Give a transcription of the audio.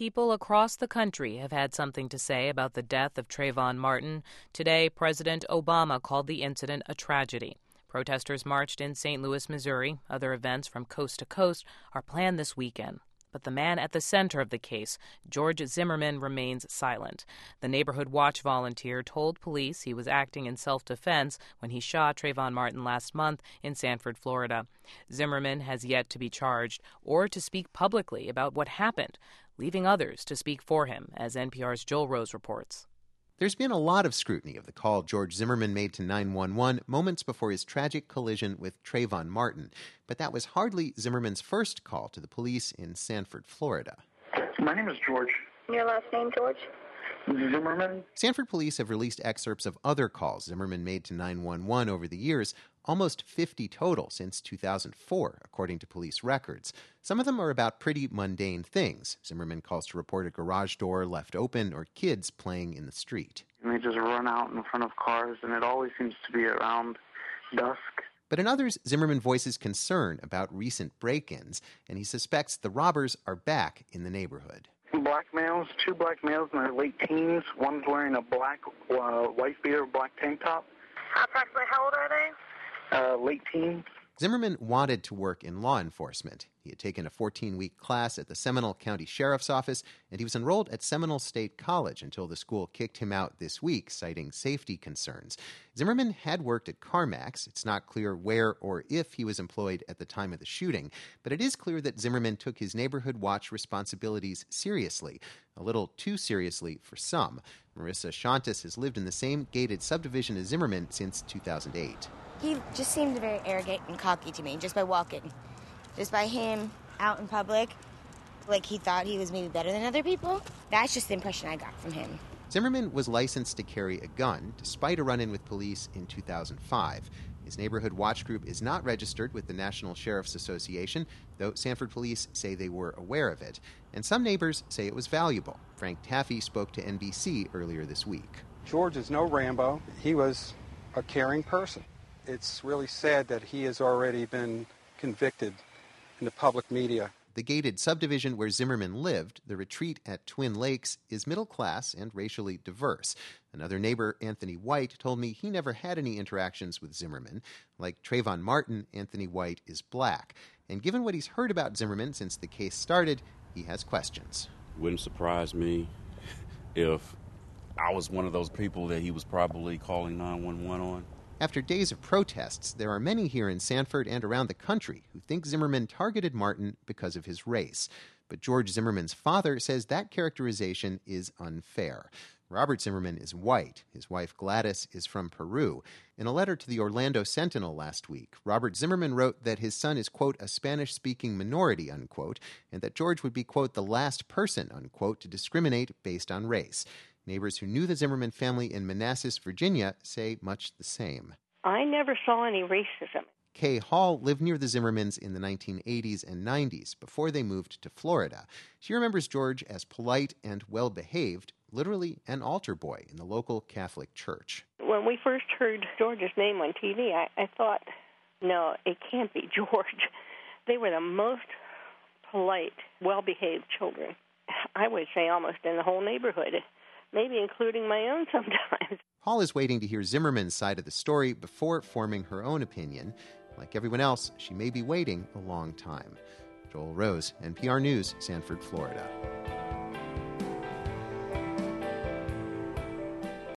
People across the country have had something to say about the death of Trayvon Martin. Today, President Obama called the incident a tragedy. Protesters marched in St. Louis, Missouri. Other events from coast to coast are planned this weekend. But the man at the center of the case, George Zimmerman, remains silent. The Neighborhood Watch volunteer told police he was acting in self-defense when he shot Trayvon Martin last month in Sanford, Florida. Zimmerman has yet to be charged or to speak publicly about what happened, leaving others to speak for him, as NPR's Joel Rose reports. There's been a lot of scrutiny of the call George Zimmerman made to 911 moments before his tragic collision with Trayvon Martin. But that was hardly Zimmerman's first call to the police in Sanford, Florida. My name is George. Your last name, George? Zimmerman. Sanford police have released excerpts of other calls Zimmerman made to 911 over the years, almost 50 total since 2004, according to police records. Some of them are about pretty mundane things. Zimmerman calls to report a garage door left open or kids playing in the street. And they just run out in front of cars, and it always seems to be around dusk. But in others, Zimmerman voices concern about recent break-ins, and he suspects the robbers are back in the neighborhood. Black males, two black males in their late teens. One's wearing a black wife beater, black tank top. Approximately how old are they? Late teens. Zimmerman wanted to work in law enforcement. He had taken a 14-week class at the Seminole County Sheriff's Office, and he was enrolled at Seminole State College until the school kicked him out this week, citing safety concerns. Zimmerman had worked at CarMax. It's not clear where or if he was employed at the time of the shooting, but it is clear that Zimmerman took his Neighborhood Watch responsibilities seriously, a little too seriously for some. Marissa Shantas has lived in the same gated subdivision as Zimmerman since 2008. He just seemed very arrogant and cocky to me, just by walking. Just by him out in public, like he thought he was maybe better than other people. That's just the impression I got from him. Zimmerman was licensed to carry a gun, despite a run-in with police in 2005. His Neighborhood Watch group is not registered with the National Sheriff's Association, though Sanford police say they were aware of it. And some neighbors say it was valuable. Frank Taffy spoke to NBC earlier this week. George is no Rambo. He was a caring person. It's really sad that he has already been convicted in the public media. The gated subdivision where Zimmerman lived, the retreat at Twin Lakes, is middle class and racially diverse. Another neighbor, Anthony White, told me he never had any interactions with Zimmerman. Like Trayvon Martin, Anthony White is black. And given what he's heard about Zimmerman since the case started, he has questions. Wouldn't surprise me if I was one of those people that he was probably calling 911 on. After days of protests, there are many here in Sanford and around the country who think Zimmerman targeted Martin because of his race. But George Zimmerman's father says that characterization is unfair. Robert Zimmerman is white. His wife Gladys is from Peru. In a letter to the Orlando Sentinel last week, Robert Zimmerman wrote that his son is, quote, a Spanish-speaking minority, unquote, and that George would be, quote, the last person, unquote, to discriminate based on race. Neighbors who knew the Zimmerman family in Manassas, Virginia, say much the same. I never saw any racism. Kay Hall lived near the Zimmermans in the 1980s and 90s before they moved to Florida. She remembers George as polite and well-behaved, literally an altar boy in the local Catholic church. When we first heard George's name on TV, I thought, no, it can't be George. They were the most polite, well-behaved children, I would say almost in the whole neighborhood. Maybe including my own sometimes. Hall is waiting to hear Zimmerman's side of the story before forming her own opinion. Like everyone else, she may be waiting a long time. Joel Rose, NPR News, Sanford, Florida.